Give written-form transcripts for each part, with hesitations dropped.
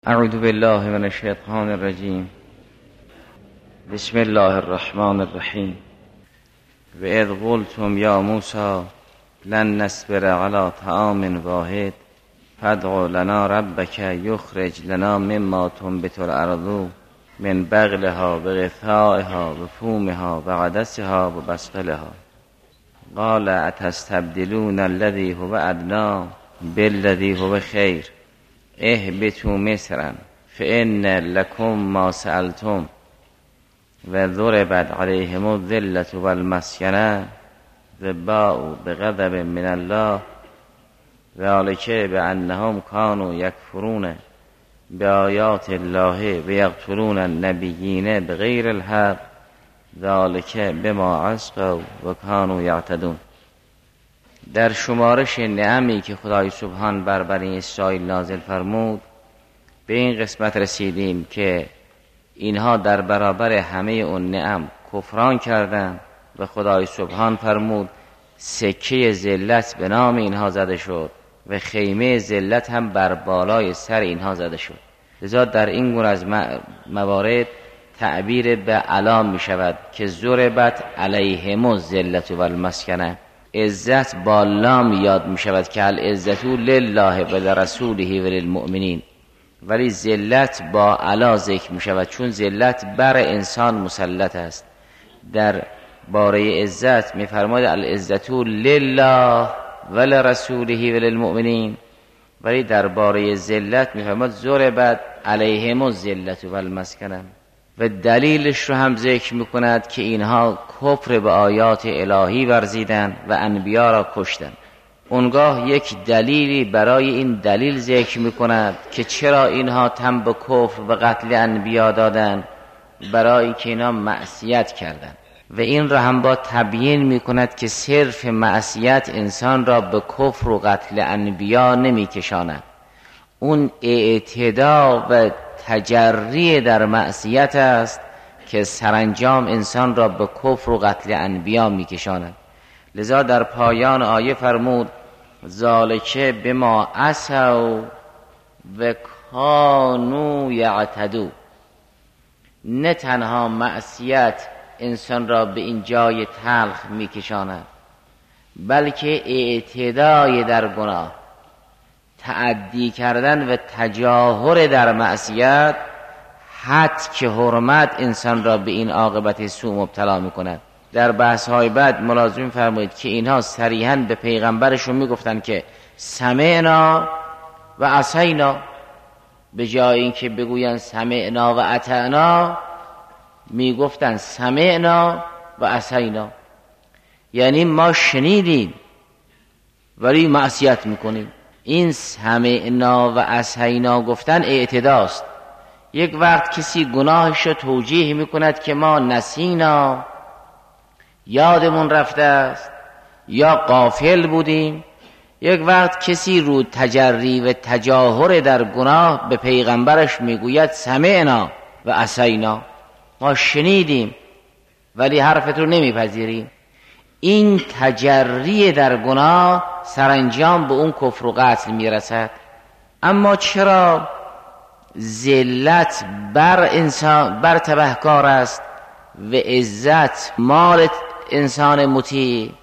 اعوذ بالله من الشیطان الرجیم. بسم الله الرحمن الرحیم. و اذ قلتم یا موسی لن نصبر علی طعام واحد فادع لنا ربک یخرج لنا مما تنبت الارض من بقلها و غثائها و فومها و عدسها و بسقلها قال اتستبدلون الذی هو ادنی بالذی هو خیر اهبطوا مصرا فإن لكم ما سألتم و ضربت عليهم الذلة والمسکنة و باءوا بغضب من الله ذلك بأنهم كانوا يكفرون بآيات الله ويقتلون النبيين بغير الحق ذلك بما عصوا و كانوا يعتدون. در شمارش نعمی که خدای سبحان بر بنی اسرائیل نازل فرمود به این قسمت رسیدیم که اینها در برابر همه اون نعم کفران کردند و خدای سبحان فرمود سکه ذلت به نام اینها زده شد و خیمه ذلت هم بر بالای سر اینها زده شد. لذا در این گونه از موارد تعبیر به علا می شود که ضربت علیهم الذلة والمسکنه. عزت با لام یاد می شود که العزت لله و لرسوله و للمؤمنین، ولی ذلت با علا ذکر می شود چون ذلت بر انسان مسلط است. در باره عزت می فرماید العزت لله و لرسوله و للمؤمنین، ولی در باره ذلت می فرماید ضربت علیهم الذلة والمسکنه. و دلیلش رو هم ذکر میکند که اینها کفر به آیات الهی ورزیدند و انبیا را کشتند. اونگاه یک دلیلی برای این دلیل ذکر میکند که چرا اینها تن به کفر و قتل انبیا دادند، برای که اینها معصیت کردند. و این را هم با تبیین میکند که صرف معصیت انسان را به کفر و قتل انبیا نمیکشاند. اون اعتدا و تجری در معصیت است که سرانجام انسان را به کفر و قتل انبیا میکشاند. لذا در پایان آیه فرمود ذالک بما عصوا و کانوا یعتدوا. نه تنها معصیت انسان را به این جای تلخ میکشاند، بلکه اعتدای در گناه، تعدی کردن و تجاهر در معصیت، حد که حرمت انسان را به این عاقبت سوء مبتلا میکند. در بحث‌های بعد ملاحظه فرمایید که اینها صریحاً به پیغمبرشون میگفتند که سمعنا و عصینا، به جای اینکه بگویند سمعنا و اطعنا میگفتند سمعنا و عصینا، یعنی ما شنیدیم ولی معصیت میکنیم. این سمعنا و عصینا گفتن اعتداست. یک وقت کسی گناهش رو توجیه میکند که ما نسینا، یادمون رفته است، یا غافل بودیم. یک وقت کسی رو تجری و تجاهر در گناه به پیغمبرش میگوید سمعنا و عصینا، ما شنیدیم ولی حرفت رو نمیپذیریم. این تجری در گناه سرانجام به اون کفر و قتل میرسد. اما چرا ذلت بر انسان بر تبهکار است و عزت مال انسان مطیع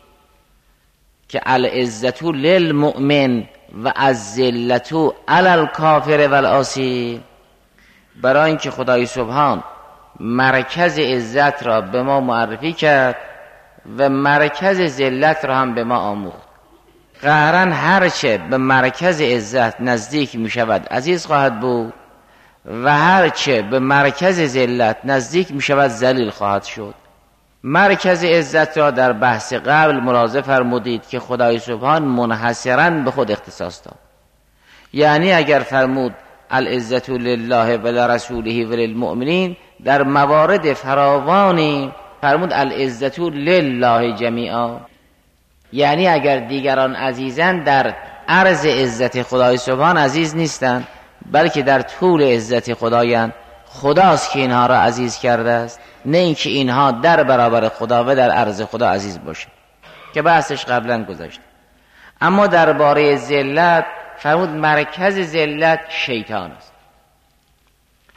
که العزت للمؤمن و الذلت علی الکافر و العاصی؟ برای اینکه خدای سبحان مرکز عزت را به ما معرفی کرد و مرکز ذلت را هم به ما آموخت. قهرن هرچه به مرکز عزت نزدیک می شود عزیز خواهد بود و هرچه به مرکز ذلت نزدیک می شود ذلیل خواهد شد. مرکز عزت را در بحث قبل ملاحظه فرمودید که خدای سبحان منحصراً به خود اختصاص داد. یعنی اگر فرمود العزت لله و لرسوله و للمؤمنین، در موارد فراوانی فرمود العزت لله جمیعا. یعنی اگر دیگران عزیزند، در عرض عزت خدای سبحان عزیز نیستند، بلکه در طول عزت خدایند. خداست که اینها را عزیز کرده است، نه اینکه اینها در برابر خدا و در عرض خدا عزیز باشه که بحثش قبلا گذشت. اما درباره ذلت فرمود مرکز ذلت شیطان است.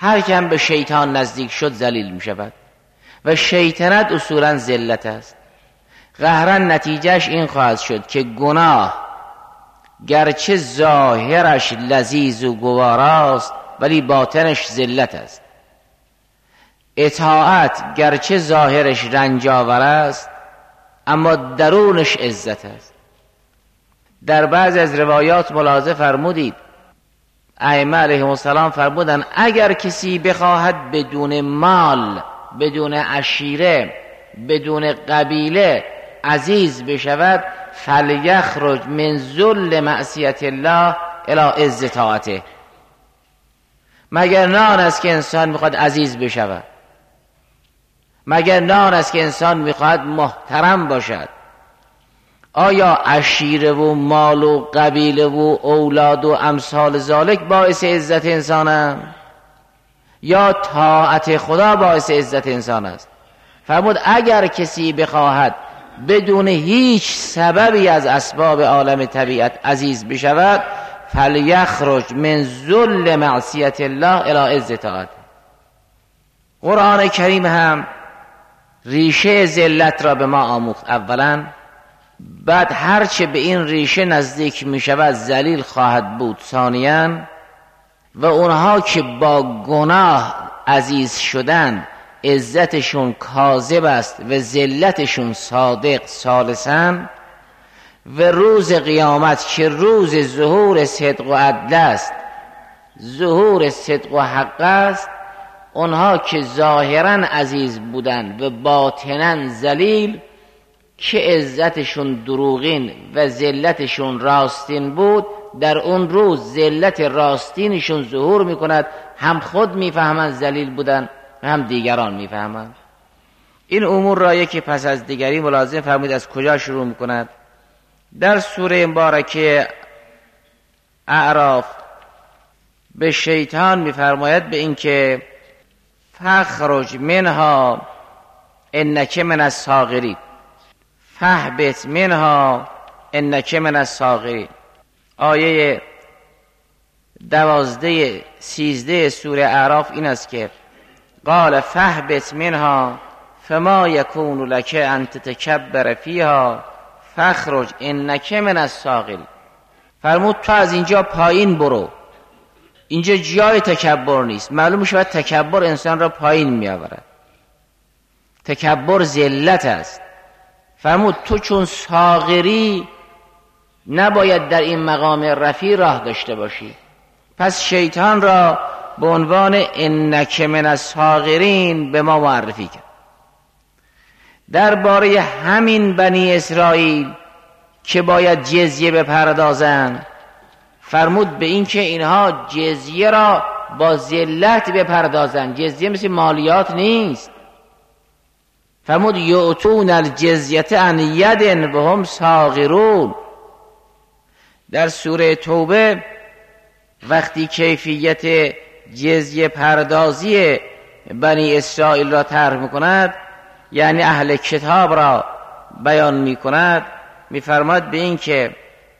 هر که هم به شیطان نزدیک شد ذلیل می شود و شیطنت اصولا ذلت است. قهرا نتیجهش این خواهد شد که گناه گرچه ظاهرش لذیذ و گواراست ولی باطنش ذلت است. اطاعت گرچه ظاهرش رنجاور است اما درونش عزت است. در بعض از روایات ملاحظه فرمودید ائمه علیهم السلام فرمودن اگر کسی بخواهد بدون مال، بدون عشیره، بدون قبیله عزیز بشود فلیخرج من ذل معصیت الله الی عز طاعته. مگر نان است که انسان میخواد عزیز بشود؟ مگر نان است که انسان میخواد محترم باشد؟ آیا عشیره و مال و قبیله و اولاد و امثال ذالک باعث عزت انسان است یا طاعت خدا باعث عزت انسان است؟ فرمود اگر کسی بخواهد بدون هیچ سببی از اسباب عالم طبیعت عزیز بشود فلیخرج من ذل معصیت الله الی عز طاعته. قرآن کریم هم ریشه ذلت را به ما آموخت اولا، بعد هرچه به این ریشه نزدیک می شود ذلیل خواهد بود ثانیاً، و اونها که با گناه عزیز شدن عزتشون کاذب است و ذلتشون صادق ثالثاً، و روز قیامت که روز ظهور صدق و عدل است، ظهور صدق و حق است، اونها که ظاهراً عزیز بودن و باطناً ذلیل که عزتشون دروغین و ذلتشون راستین بود، در اون روز ذلت راستینشون ظهور میکند، هم خود میفهمند ذلیل بودن و هم دیگران میفهمند. این امور را یکی پس از دیگری ملاحظه فرمودید از کجا شروع میکند. در سوره مبارکه اعراف به شیطان میفرماید به این که فخرج منها انک من الصاغرین، فهبط منها انک من الصاغرین. آیه 12-13 سوره اعراف این است که قال فهبط منها فما یکون لک ان تتکبر فیها فخرج انک من الصاغرین. فرمود تو از اینجا پایین برو، اینجا جای تکبر نیست. معلوم شود تکبر انسان را پایین می آورد، تکبر ذلت است. فرمود تو چون صاغری نباید در این مقام رفیع راه داشته باشی. پس شیطان را به عنوان انک من الصاغرین به ما معرفی کرد. درباره همین بنی اسرائیل که باید جزیه بپردازند فرمود به این که اینها جزیه را با ذلت بپردازند. جزیه مثل مالیات نیست. فرمود یؤتون الجزیه عن ید و هم صاغرون. در سوره توبه وقتی کیفیت جزیه پردازی بنی اسرائیل را طرح میکند، یعنی اهل کتاب را بیان میکند، میفرماد به این که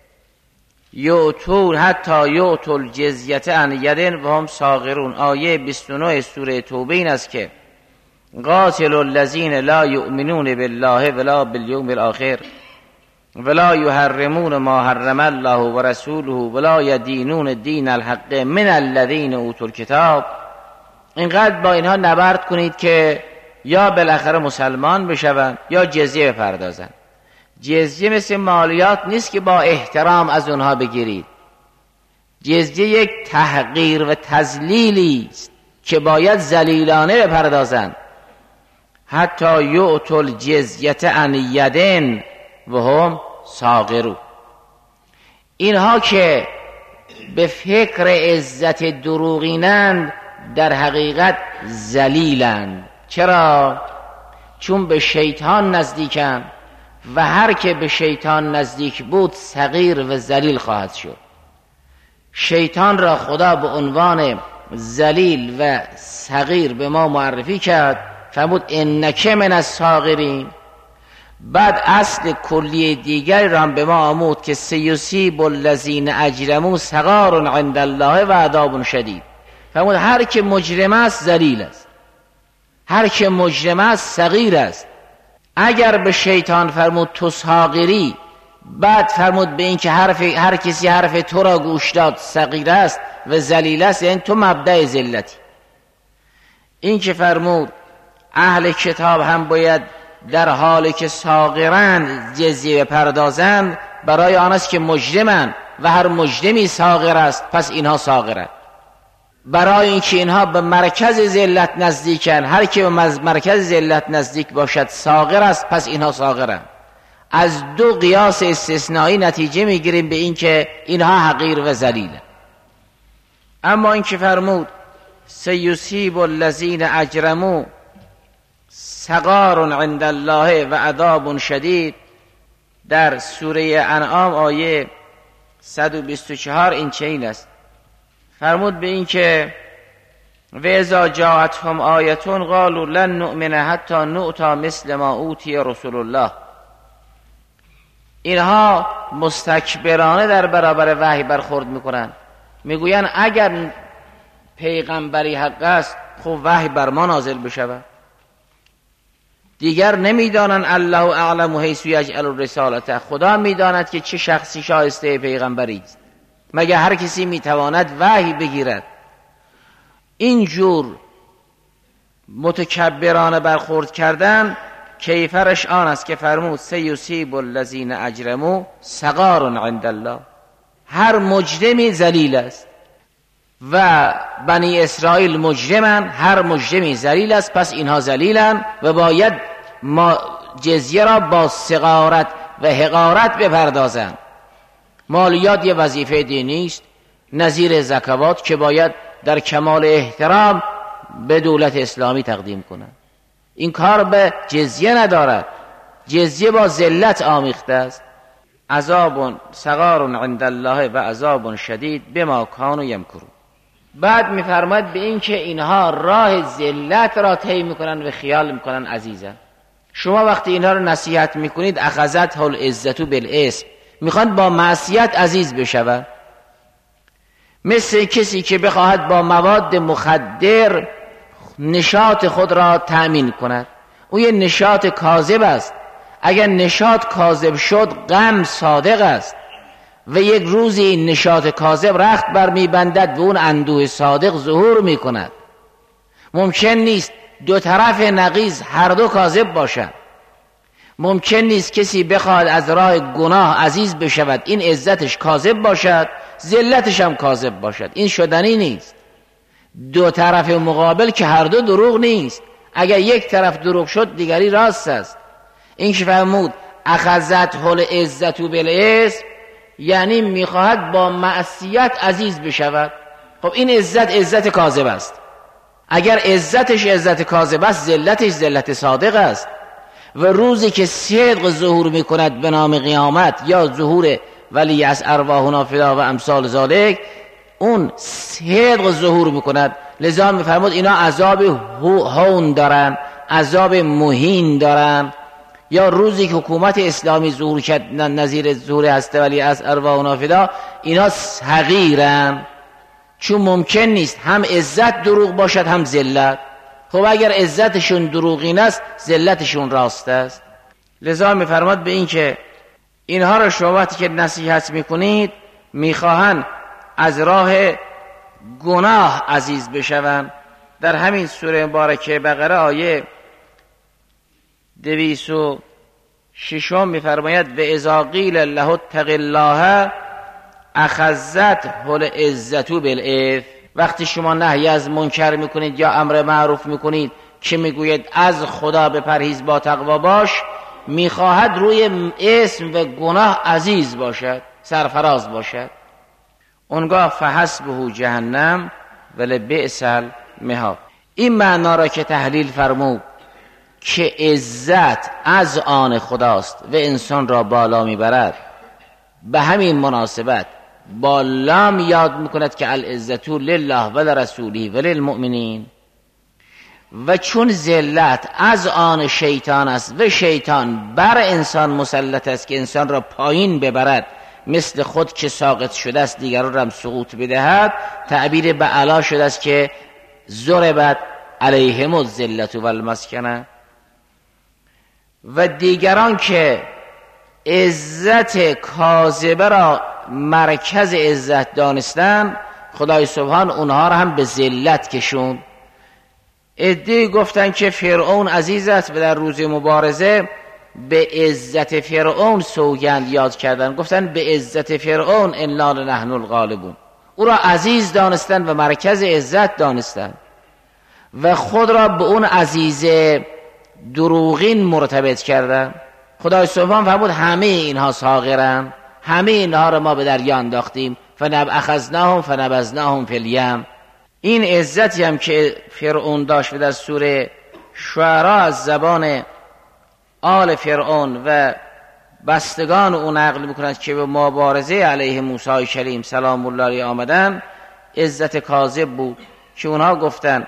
یؤتون حتی یؤتوا الجزیه عن ید و هم صاغرون. آیه 29 سوره توبه این است که قاتل الذین لا یؤمنون بالله ولا بالیوم الاخر ولا یحرمون ما حرم الله و رسوله ولا یدینون دین الحق من الذین اوتوا الکتاب. اینقدر با اینها نبرد کنید که یا بالاخره مسلمان بشوند یا جزیه بپردازند. جزیه مثل مالیات نیست که با احترام از اونها بگیرید. جزیه یک تحقیر و تذلیلی است که باید ذلیلانه بپردازند. حتی یؤتوا الجزیه عن ید و هم صاغرون. اینها که به فکر عزت دروغینند در حقیقت ذلیلند. چرا؟ چون به شیطان نزدیکند و هر که به شیطان نزدیک بود صغیر و ذلیل خواهد شد. شیطان را خدا به عنوان ذلیل و صغیر به ما معرفی کرد، فرمود انک من الصاغرین. بعد اصل کلی دیگری را به ما آمود که سیصیب الذین اجرموا صغار عند الله و عذاب شدید. فرمود هر که مجرم است ذلیل است، هر که مجرم است صغیر است. اگر به شیطان فرمود تو صاغری، بعد فرمود به این که هر کسی حرف تو را گوش داد صغیر است و ذلیل است، یعنی تو مبدأ ذلتی. این که فرمود اهل کتاب هم باید در حالی که صاغرند جزیه بپردازند، برای آن است که مجرمند و هر مجرمی صاغر است، پس اینها صاغرند. برای اینکه اینها به مرکز ذلت نزدیکند، هر که به مرکز ذلت نزدیک باشد صاغر است، پس اینها صاغرند. از دو قیاس استثنایی نتیجه میگیریم به این که اینها حقیر و ذلیلند. اما این که فرمود سیصیب الذین اجرموا صغار عند الله و عذاب شدید، در سوره انعام آیه 124 این چنین است. فرمود به این که و اذا جاءتهم آیه قالوا لن نؤمن حتی نؤتی مثل ما اوتی رسول الله. اینها مستکبرانه در برابر وحی برخورد میکنند، میگویند اگر پیغمبری حق است خب وحی بر ما نازل بشود. دیگر نمیدانند الله اعلم حیث یجعل الرسالته، خدا میداند که چه شخصی شایسته پیغمبری است، مگر هر کسی میتواند وحی بگیرد. اینجور متکبرانه برخورد کردن کیفرش آن است که فرمود سیصیب الذین اجرموا صغار عند الله، هر مجرمی ذلیل است و بنی اسرائیل مجرمن، هر مجرمی ذلیل است، پس اینها ذلیلن و باید ما جزیه را با صغارت و حقارت بپردازند. مالیات یه وظیفه دینی است نظیر زکوات که باید در کمال احترام به دولت اسلامی تقدیم کنند. این کار به جزیه ندارد، جزیه با ذلت آمیخته است. عذاب صغار عند الله و عذاب شدید بما کانوا یمکرون. بعد می‌فرماید به این که اینها راه ذلت را طی می‌کنند و خیال می‌کنند عزیزن. شما وقتی اینها رو نصیحت می‌کنید اخذته العزة بالاسم، می‌خوان با معصیت عزیز بشوند. مثل کسی که بخواهد با مواد مخدر نشاط خود را تأمین کند، او یه نشاط کاذب است. اگر نشاط کاذب شد غم صادق است و یک روزی این نشاط کاذب رخت بر میبندد و اون اندوه صادق ظهور میکند. ممکن نیست دو طرف نقیض هر دو کاذب باشند. ممکن نیست کسی بخواد از راه گناه عزیز بشود، این عزتش کاذب باشد، ذلتش هم کاذب باشد. این شدنی نیست. دو طرف مقابل که هر دو دروغ نیست. اگر یک طرف دروغ شد دیگری راست است. این که فرمود اخذته العزة بالاسم، یعنی میخواهد با معصیت عزیز بشود. خب این عزت کاذب است. اگر عزتش عزت کاذب است، ذلتش ذلت صادق است. و روزی که صدق ظهور میکند به نام قیامت یا ظهور ولی از ارواحنا فدا و امثال ذالک، اون صدق ظهور میکند. لذا میفرمود اینا عذاب هون دارن، عذاب مهین دارن. یا روزی که حکومت اسلامی ظهور کرد نظیر ظهور هسته ولی از ارواحنا فدا، اینا صغیرن، چون ممکن نیست هم عزت دروغ باشد هم ذلت. خب اگر عزتشون دروغین است، ذلتشون راست است. لذا میفرماد به این که اینها را شما وقتی که نصیحت میکنید میخواهند از راه گناه عزیز بشوند. در همین سوره مبارکه بقره آیه 206 میفرماید و اذا قیل له اتق الله اخذته العزة بالاسم. وقتی شما نهی از منکر میکنید یا امر معروف میکنید که میگوید از خدا بپرهیز با تقوا باش، میخواهد روی اسم و گناه عزیز باشد، سرفراز باشد. اونگاه فحسبه جهنم ولبئس المهاد. این معنا را که تحلیل فرمود که عزت از آن خداست و انسان را بالا میبرد، به همین مناسبت با لام یاد میکند که العزة لله ولرسوله وللمؤمنین. و چون ذلت از آن شیطان است و شیطان بر انسان مسلط است که انسان را پایین ببرد مثل خود که ساقط شده است دیگران را هم سقوط بدهد، تعبیر به علا شده است که ضربت علیهم الذلة والمسکنه. و دیگران که عزت کاذبه را مرکز عزت دانستن، خدای سبحان اونها را هم به ذلت کشون. عده‌ای گفتن که فرعون عزیز است و در روز مبارزه به عزت فرعون سوگند یاد کردن، گفتن به عزت فرعون انا لنحن الغالبون. او را عزیز دانستن و مرکز عزت دانستن و خود را به اون عزیز دروغین مرتبط کردن. خدای سبحان فرمود همه اینها ساغرن، همه اینها را ما به دریا انداختیم، اخذناهم فنبذناهم فی الیم. این عزتی هم که فرعون داشت و در سوره شعراء از زبان آل فرعون و بستگان او نقل میکنند که به مبارزه علیه موسی کلیم سلام الله علیه آمدن، عزت کاذب بود که اونها گفتن.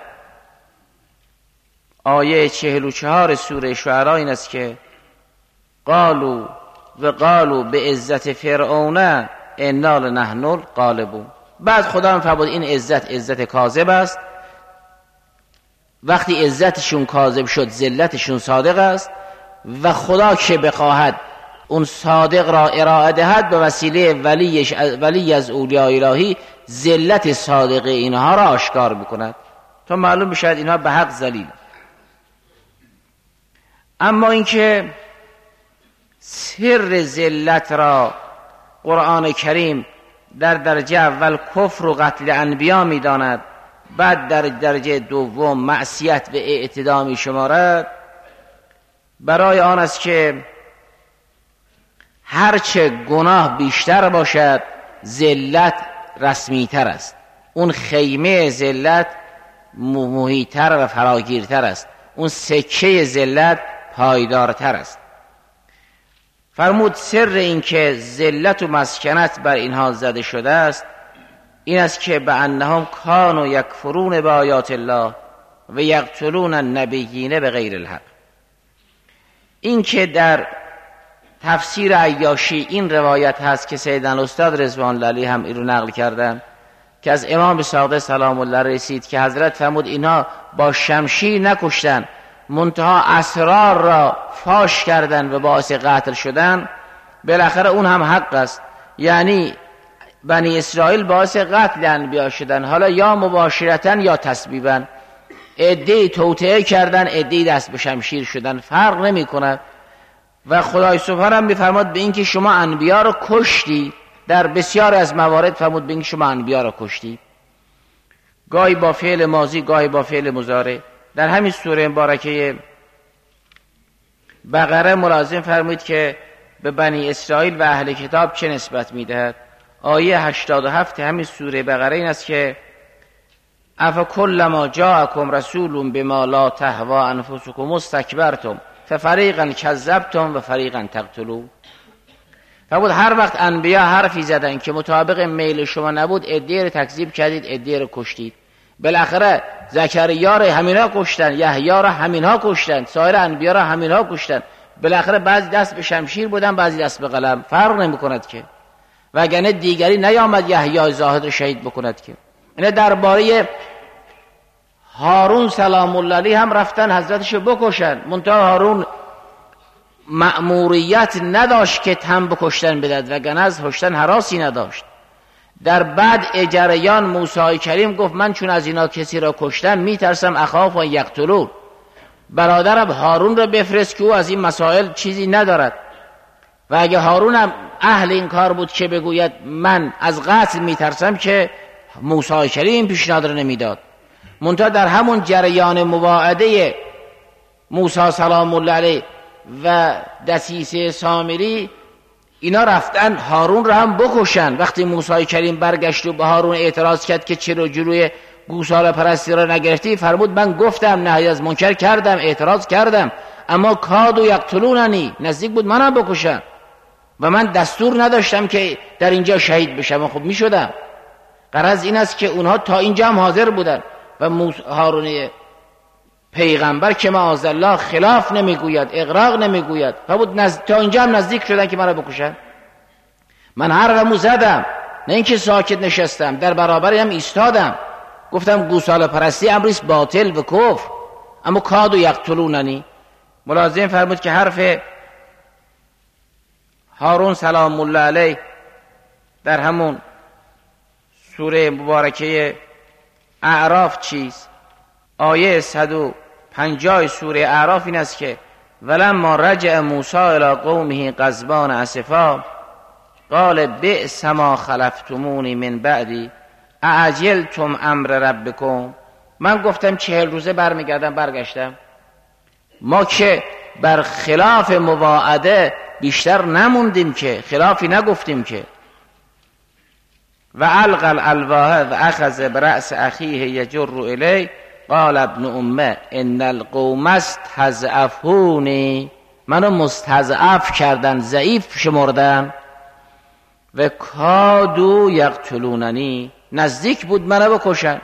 آیه 44 سوره شعراء این است که قالوا به عزت فرعون انا لنحن الغالبون. بعد خدا هم فرمود این عزت کاذب است. وقتی عزتشون کاذب شد ذلتشون صادق است و خدا که بخواهد اون صادق را ارائه دهد به وسیله ولی از اولیاء الهی ذلت صادق اینها را آشکار بکند تا معلوم بشود اینها به حق ذلیل. اما اینکه سر ذلت را قرآن کریم در درجه اول کفر و قتل انبیا می داند، بعد در درجه دوم معصیت و اعتدا می شمارد، برای آن است که هرچه گناه بیشتر باشد ذلت رسمی تر است. اون خیمه ذلت محیط‌تر و فراگیرتر است، اون سکه ذلت پایدارتر است. فرمود سر این که ذلت و مسکنت بر اینها زده شده است این است که به انهم کانوا یکفرون بآیات الله و یقتلون النبیین بغیر الحق. این که در تفسیر عیاشی این روایت هست که سیدنا استاد رضوان الله علیه هم این رو نقل کردن که از امام صادق سلام الله رسید که حضرت فرمود اینها با شمشیر نکشتن، منتها اسرار را فاش کردن و باعث قتل شدن. بالاخره اون هم حق است، یعنی بنی اسرائیل باعث قتل انبیا شدن، حالا یا مباشرتن یا تسبیبا. عده‌ای توطئه کردن، عده‌ای دست به شمشیر شدن، فرق نمی کند. و خدای سبحانه هم میفرماد به این که شما انبیا را کشتی، در بسیار از موارد فرمود به این که شما انبیا را کشتی، گاهی با فعل ماضی گاهی با فعل مضارع. در همین سوره مبارکه بقره ملازم فرمود که به بنی اسرائیل و اهل کتاب چه نسبت میدهد. آیه 87 همین سوره بقره این است که افکلما جاءکم رسول بما لا تهوی انفسکم استکبرتم ففریقا کذبتم و فریقا تقتلون. فرمود هر وقت انبیا حرفی زدن که مطابق میل شما نبود، عده‌ای را تکذیب کردید، عده‌ای را کشتید. بالاخره زکریا را همینا کشتن، یحیی را همینا کشتن، سایر انبیا را همینا کشتن. بالاخره بعضی دست به شمشیر بودن، بعضی دست به قلم، فرق نمی‌کند که. وگرنه دیگری نیامد یحیی زاهد را شهید بکند که. اینه درباره هارون سلام الله علیه هم رفتن حضرتشو بکشن، منتها هارون مأموریت نداشت که تن بکشتن بدهد، وگرنه از کشتن هراسی نداشت. در بعد جریان موسی کریم گفت من چون از اینا کسی را کشتم میترسم اخاف ان یقتلون، برادرم هارون را بفرست که او از این مسائل چیزی ندارد. و اگه هارون هم اهل این کار بود که بگوید من از قتل میترسم، که موسی کریم پیشنهاد را نمیداد. منتها در همون جریان مواعده موسی سلام الله علیه و دسیسه سامری، اینا رفتن هارون را هم بکشن. وقتی موسی کریم برگشت و به هارون اعتراض کرد که چرا جلوی گوساله پرستی را نگرفتی، فرمود من گفتم نهی از منکر کردم، اعتراض کردم، اما کادوا یقتلوننی، نزدیک بود منم بکشن و من دستور نداشتم که در اینجا شهید بشم. خب می شدم. غرض این است که اونها تا اینجا هم حاضر بودن و هارون پیغمبر که معاذالله خلاف نمیگوید، اغراق نمیگوید، فرمود تا اینجا هم نزدیک شدن که منو بکشن. من حرفمو زدم، نه اینکه ساکت نشستم، در برابر هم ایستادم، گفتم گوساله پرستی امریست باطل و کفر، اما کادو یقتلوننی. ملازم فرمود که حرف هارون سلام الله علیه در همون سوره مبارکه اعراف چیست؟ آیه 150 سوره اعراف این است که ولما رجع موسی الی قومه غضبان اسفا قال بئس ما خلفتمونی من بعدی اعجلتم امر ربکم. من گفتم 40 روزه برگشتم، ما که بر خلاف مواعده بیشتر نموندیم که، خلافی نگفتیم که. و القى الالواح و اخذ برأس اخیه یجر الی قال ابن امه ان القوم استضعفونی، منو مستضعف کردن، ضعیف شمردن. و کادو یقتلوننی، نزدیک بود منو بکشن.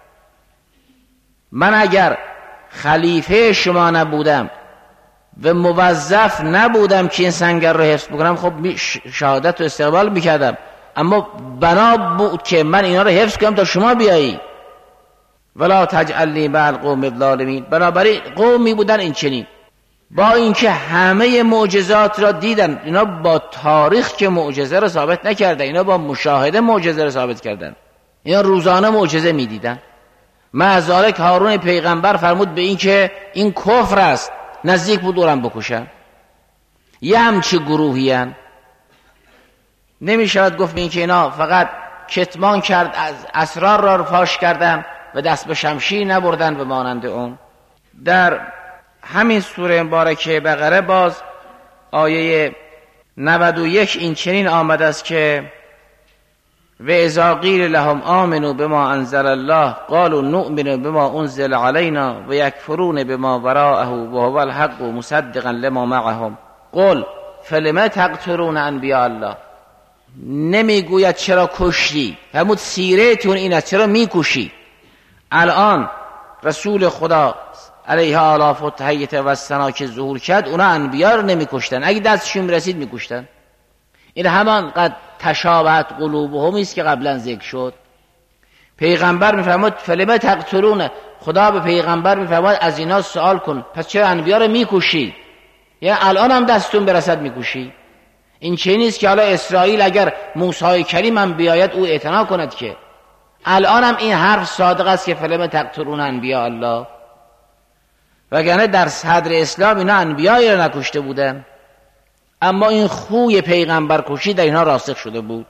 من اگر خلیفه شما نبودم و موظف نبودم که این سنگر رو حفظ بکنم، خب شهادت رو استقبال میکردم، اما بنا بود که من اینا رو حفظ کنم تا شما بیایی. ولا تجعلنی مع القوم الظالمین. بنابراین قومی بودن این چنین، با اینکه همه معجزات را دیدن، اینا با تاریخ که معجزه را ثابت نکردن، اینا با مشاهده معجزه را ثابت کردن، اینا روزانه معجزه میدیدن. مع ذالک هارون پیغمبر فرمود به این که این کفر است، نزدیک بود اورم بکشن. یه همچی گروهی هن. نمیشود گفت به این که اینا فقط کتمان کرد، از اسرار را فاش کردن و دست به شمشیر نبردن به مانند اون. در همین سوره مبارکه بقره باز آیه 91 این چنین آمده است که و اذا قیل لهم آمنوا بما انزل الله قالوا نؤمن بما انزل علينا و یکفرون بما وراءه و هو الحق مصدقا لما معهم قل فلم تقتلون انبیاء الله. نمیگوید چرا کشتی، فرمود سیرتون این است، چرا میکشی؟ الان رسول خدا علیه آلاف و تحییت و سنا که ظهور کرد، اونا انبیا رو نمیکشتن، اگه دستشون میرسید میکشتن. این همان قد تشابهت قلوبهم است که قبلا ذکر شد. پیغمبر میفرماد فلم تقتلون، خدا به پیغمبر میفرماد از اینا سوال کن، پس چرا انبیا رو میکشی؟ یعنی الان هم دستون برسد میکشی؟ این چه نیست که حالا اسرائیل اگر موسی کریم هم بیاید او اعتنا کند که الان هم این حرف صادق است که فلم تقتلون انبیاء الله، وگرنه در صدر اسلام اینا انبیایی را نکشته بودن، اما این خوی پیغمبر کشی در اینا راسخ شده بود.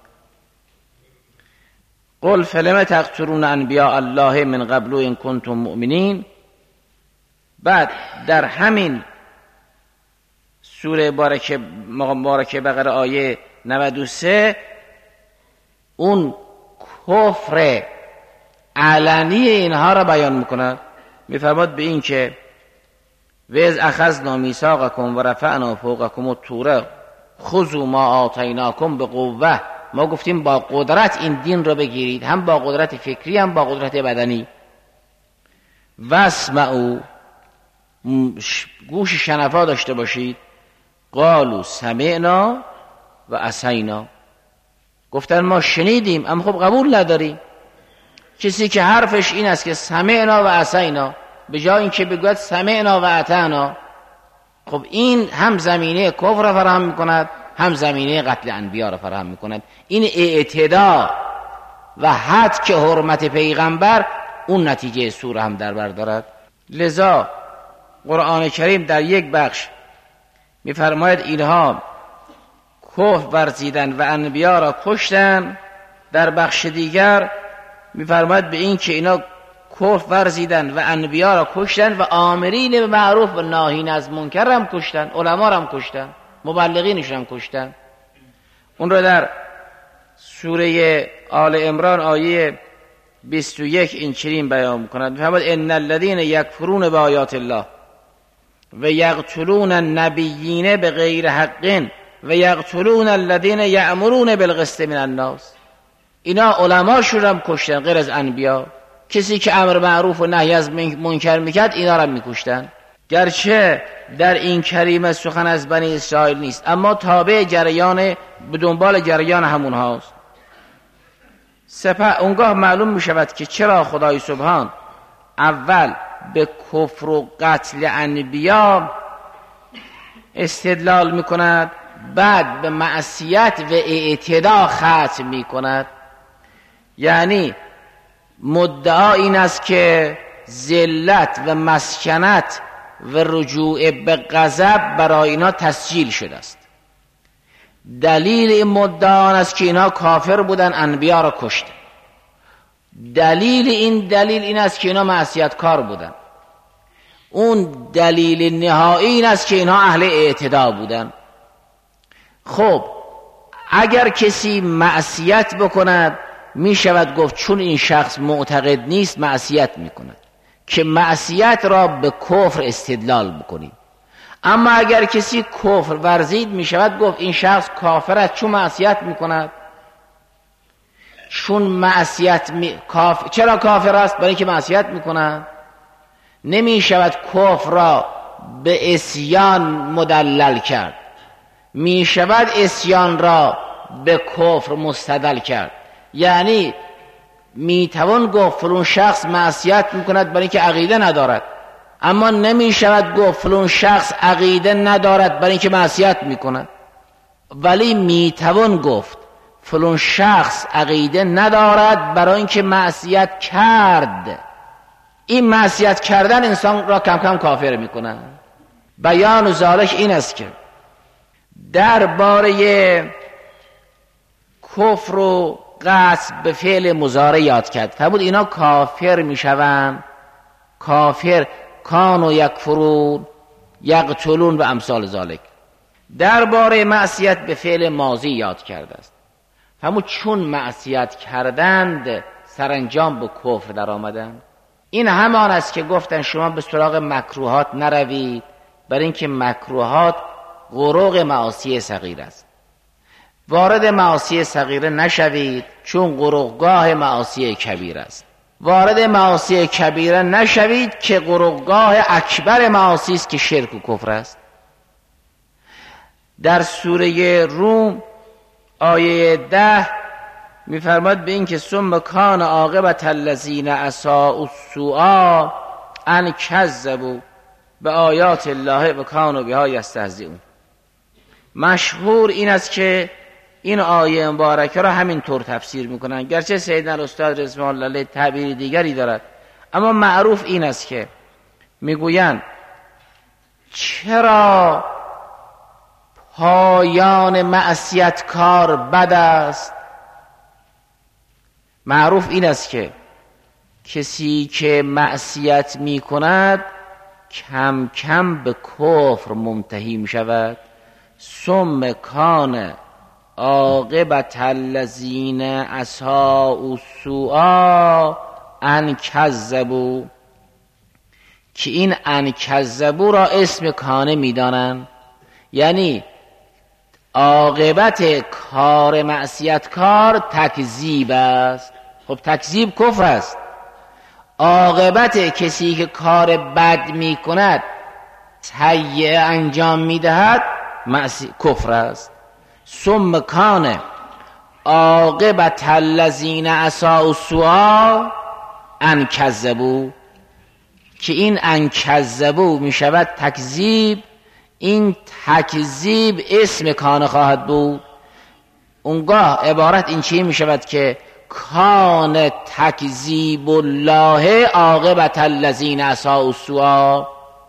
قل فلم تقتلون انبیاء الله من قبل ان کنتم مؤمنین. بعد در همین سوره مبارکه بقره آیه 93 اون کفر علنی اینها را بیان میکند. میفرماد به این که و اذ اخذنا میثاقکم و رفعنا فوقکم الطور خذوا ما آتیناکم بقوه. ما گفتیم با قدرت این دین را بگیرید، هم با قدرت فکری هم با قدرت بدنی. واسمعوا، گوش شنفا داشته باشید. قالوا سمعنا و عصینا، گفتن ما شنیدیم اما خب قبول نداریم. کسی که حرفش این است که سمعنا و عصینا، به جای اینکه بگوید سمعنا و اطعنا، خب این هم زمینه کفر را فراهم میکند، هم زمینه قتل انبیا را فراهم میکند. این اعتدا و حد که حرمت پیغمبر اون نتیجه سوره هم در بر دارد. لذا قرآن کریم در یک بخش میفرماید اینها کفر ورزیدن و انبیا را کشتن، در بخش دیگر میفرماید به این که اینا کفر ورزیدن و انبیا را کشتن و آمرین به معروف و ناهین از منکر هم کشتن، علما را هم کشتن، مبلغینش هم کشتن. اون را در سوره آل عمران آیه 21 این چنین بیان می‌کند، می‌فرماید ان الذين یکفرون بآیات الله و یقتلون النبیین بغیر حق و یقتلون الذين یأمرون بالقسط من الناس. اینا علماشون هم کشتن غیر از انبیا، کسی که امر معروف و نهی از منکر میکرد اینا را میکشتن. گرچه در این کریمه سخن از بنی اسرائیل نیست، اما تابع جریان، به دنبال جریان همون هاست. سپس اونگاه معلوم می شود که چرا خدای سبحان اول به کفر و قتل انبیا استدلال می کند، بعد به معصیت و اعتدا ختم می کند. یعنی مدعا این است که ذلت و مسکنت و رجوع به غضب برای اینا تسجیل شده است. دلیل این مدعا است که اینا کافر بودن، انبیا را کشتن. دلیل این است که اینا معصیت کار بودن. اون دلیل نهایی این است که اینا اهل اعتدا بودن. خب اگر کسی معصیت بکند می شود گفت چون این شخص معتقد نیست معصیت می کند، که معصیت را به کفر استدلال بکنیم. اما اگر کسی کفر ورزید می شود گفت این شخص کافر است. چون معصیت می کند، چون معصیت چرا کافر است؟ برای که معصیت می کند. نمی شود کفر را به عصیان مدلل کرد، می شود عصیان را به کفر مستدل کرد. یعنی می توان گفت فلان شخص معصیت می کند برای اینکه عقیده ندارد، اما نمی شود گفت فلان شخص عقیده ندارد برای اینکه معصیت می کند. ولی می توان گفت فلان شخص عقیده ندارد برای اینکه معصیت کرد. این معصیت کردن انسان را کم کم کافر می کند. بیان ذالک این است که درباره کفر و قصد به فعل مضارع یاد کرد. فرمود اینا کافر میشوند، کافر کانوا یکفرون یقتلون و امثال ذالک. درباره معصیت به فعل ماضی یاد کرده است. فرمود چون معصیت کردند سرانجام به کفر در آمدند. این همان است که گفتن شما به سراغ مکروهات نروید، برای اینکه مکروهات غروق معاصی صغیر است. وارد معاصی صغیره نشوید چون غروقگاه معاصی کبیر است. وارد معاصی کبیره نشوید که غروقگاه اکبر معاصی است که شرک و کفر است. در سوره روم آیه 10 می‌فرماید به این که ثم کان عاقبة الذین اساءوا السوء ان کذبوا بآیات الله و کانوا بها یستهزئون. مشهور این است که این آیه مبارکه را همین طور تفسیر میکنن، گرچه سیدنا الاستاد رضوان الله علیه تعبیر دیگری دارد، اما معروف این است که میگویند چرا پایان معصیت کار بد است. معروف این است که کسی که معصیت میکند کم کم به کفر منتهی میشود. ثم کان عاقبة الذین اساءوا السوء ان کذبوا، که این ان کذبوا را اسم کانه میدانند، یعنی عاقبت کار معصیت کار تکذیب است. خب تکذیب کفر است. عاقبت کسی که کار بد می کند سیئه انجام می دهد کفر است. ثم کان عاقبة الذین اساءوا السوء ان کذبوا، که این ان کذبوا می شود تکذیب. این تکذیب اسم کان خواهد بود. اونگاه عبارت این چی می شود که کان تکذیب الله عاقبة الذین اساءوا السوء،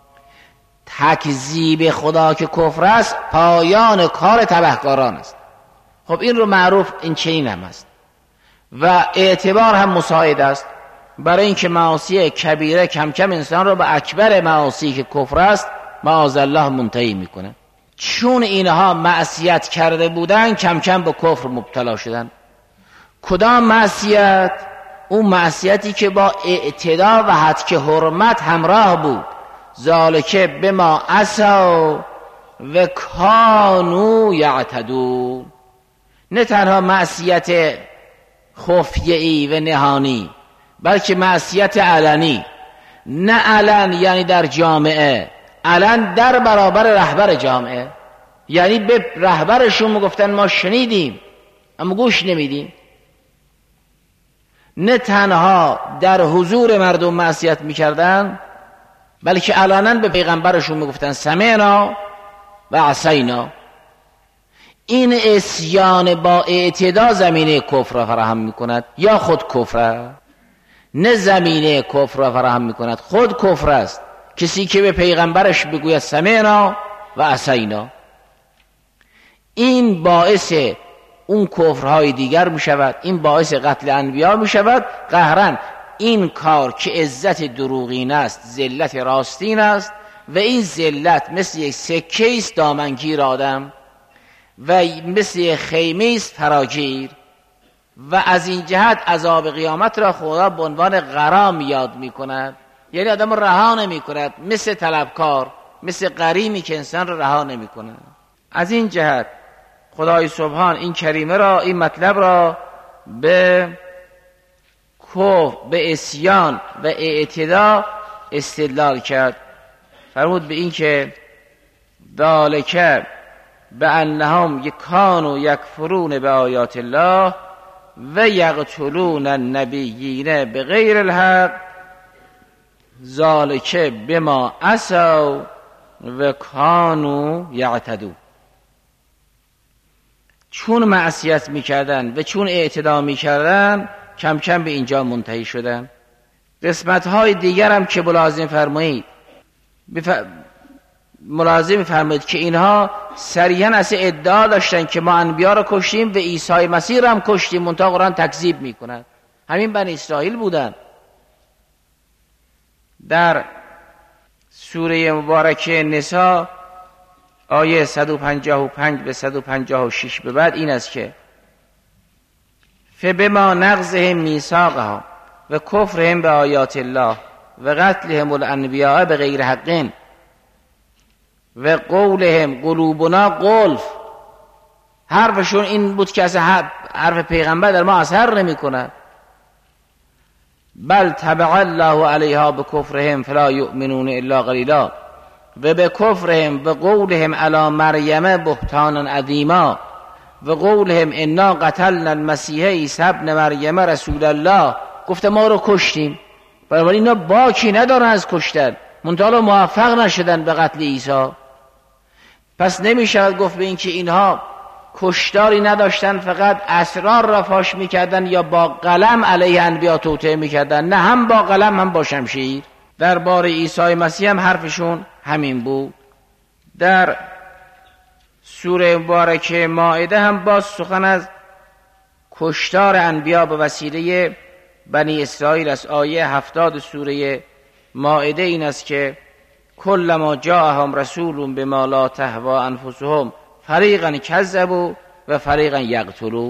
تکذیب خدا که کفر است پایان کار تبهکاران است. خب این رو معروف این چنین هم است و اعتبار هم مساعد است، برای اینکه معاصی کبیره کم کم انسان رو به اکبر معاصی که کفر است معاذالله منتهی میکنه. چون اینها معصیت کرده بودن کم کم به کفر مبتلا شدن. کدام معصیت؟ اون معصیتی که با اعتدا و حد که حرمت همراه بود. ذالک بما عصوا و کانوا یعتدون. نه تنها معصیت خفیه‌ای و نهانی، بلکه معصیت علنی. نه علن یعنی در جامعه، علن در برابر رهبر جامعه، یعنی به رهبرشون میگفتن ما شنیدیم اما گوش نمیدیم. نه تنها در حضور مردم معصیت میکردن، بلکه علنا به پیغمبرشون میگفتن سمعنا و عصینا. این عصیان با اعتدا زمینه کفر را فراهم میکند یا خود کفر؟ نه زمینه کفر را فراهم میکند، خود کفر است. کسی که به پیغمبرش بگوید سمعنا و عصینا، این باعث اون کفرهای دیگر می شود، این باعث قتل انبیا می شود. قهرن این کار که عزت دروغین است، ذلت راستین است، و این ذلت مثل یک سکه است دامنگیر آدم و مثل یک خیمه است فراگیر، و از این جهت عذاب قیامت را خدا به عنوان غرام یاد می کند، یعنی آدم را رها نمی کند، مثل طلبکار، مثل غریمی که انسان را رها نمی کند. از این جهت خدای سبحان این کریمه را، این مطلب را به کفر، به عصیان و اعتدا استدلال کرد. فرمود به این که ذالک بانهم کانوا یکفرون بآیات الله و یقتلون النبیین بغیر الحق ذالک بما عصوا و کانوا یعتدون. چون معصیت میکردن و چون اعتدا میکردن کم کم به اینجا منتهی شدن. قسمت‌های دیگر هم که ملازم فرمایید که اینها صریحاً از ادعا داشتن که ما انبیا را کشتیم و عیسی مسیح را هم کشتیم، منتها قرآن تکذیب میکند. همین بنی اسرائیل بودن. در سوره مبارکه نساء آیه 155 به 156 به بعد این است که فبما نقضهم میثاقهم و کفرهم به آیات الله و قتلهم الانبیاء بغیر حق و قولهم قلوبنا غلف. حرفشون این بود که از حرف پیغمبر در ما اثر نمی کند. بل طبع الله علیها بکفرهم فلا یؤمنون الا قلیلا و به کفرهم و قولهم علی مریم بهتانا عظیما و قولهم انا قتلنا المسیح عیسی ابن مریم رسول الله. گفته ما رو کشتیم، بنابراین اینا باکی ندارن از کشتن، منتها موفق نشدن به قتل عیسی. پس نمیشود گفت به این که اینها کشتاری نداشتن، فقط اسرار را فاش میکردن یا با قلم علیه انبیا توطئه میکردن. نه، هم با قلم هم با شمشیر. درباره عیسی مسیح هم حرفشون همین بود. در سوره مبارکه مائده هم باز سخن از کشتار انبیا به وسیله بنی اسرائیل است. آیه 70 سوره مائده این است که کلما جاءهم رسول بما لا تهوى انفسهم فریقا کذبوا و فریقا یقتلوا.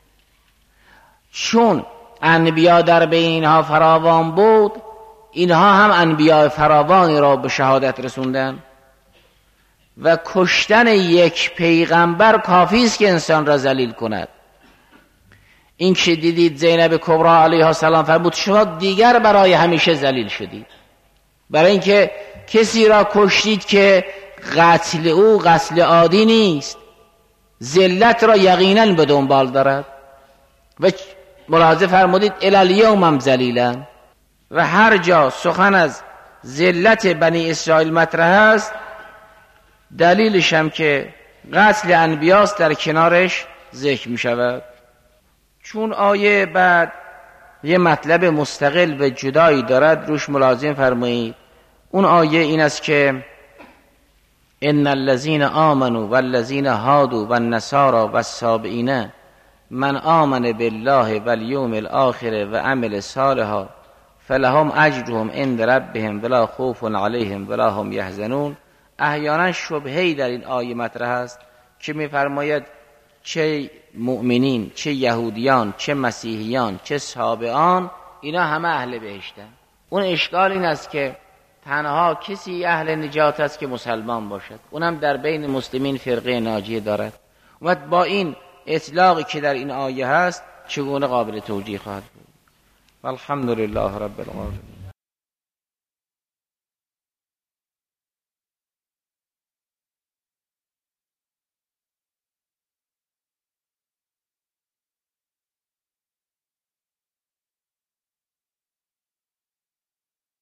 چون انبیا در بین اینها فراوان بود، اینها هم انبیاء فراوانی را به شهادت رسوندن و کشتن یک پیغمبر کافی است که انسان را ذلیل کند. این که دیدید زینب کبری علیها السلام فرمود شما دیگر برای همیشه ذلیل شدید، برای اینکه کسی را کشتید که قتل او قتل عادی نیست، ذلت را یقینا به دنبال دارد. و ملاحظه فرمودید الی الیوم هم ذلیلا. و هر جا سخن از ذلت بنی اسرائیل مطرح است، دلیلش هم که قتل انبیاست در کنارش ذکر می شود. چون آیه بعد یه مطلب مستقل و جدایی دارد، روش ملازم فرمایید. اون آیه این است که ان الذين آمنوا والذين هادوا والنصارى والصابئين من آمن بالله والیوم الآخر و عمل صالحا فلهم اجرهم عند ربهم ولا خوف علیهم ولا هم یحزنون. احیانا شبهه‌ای در این آیه مطرح است که می‌فرماید چه مؤمنین، چه یهودیان، چه مسیحیان، چه صابئان، اینا همه اهل بهشتن. اون اشکال این است که تنها کسی اهل نجات است که مسلمان باشد، اونم در بین مسلمین فرقه ناجیه دارد. و با این اطلاقی که در این آیه هست چگونه قابل توجیه خواهد بود؟ الحمدلله رب العالمین.